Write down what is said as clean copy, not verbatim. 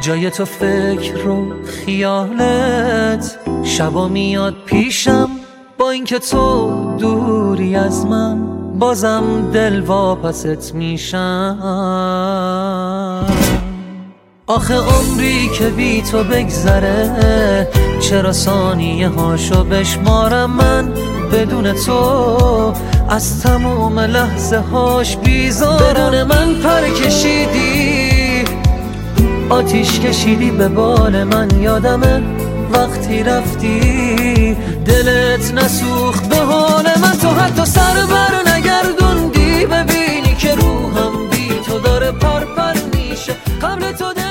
جای تو فکر و خیالت، شبا میاد پیشم با اینکه تو دوری از من، بازم دل واپست میشم. آخه عمری که بی تو بگذره، چرا ثانیه هاشو بشمارم من بدون تو، از تموم لحظه هاش بیزارم. بدون من پر کشیدی، آتیش کشیدی به بال من، یادمه وقتی رفتی دلت نسوخت به حال من. تو حتی سر بر نگردوندی ببینی که روحم بی تو داره پر پر میشه. قبل تو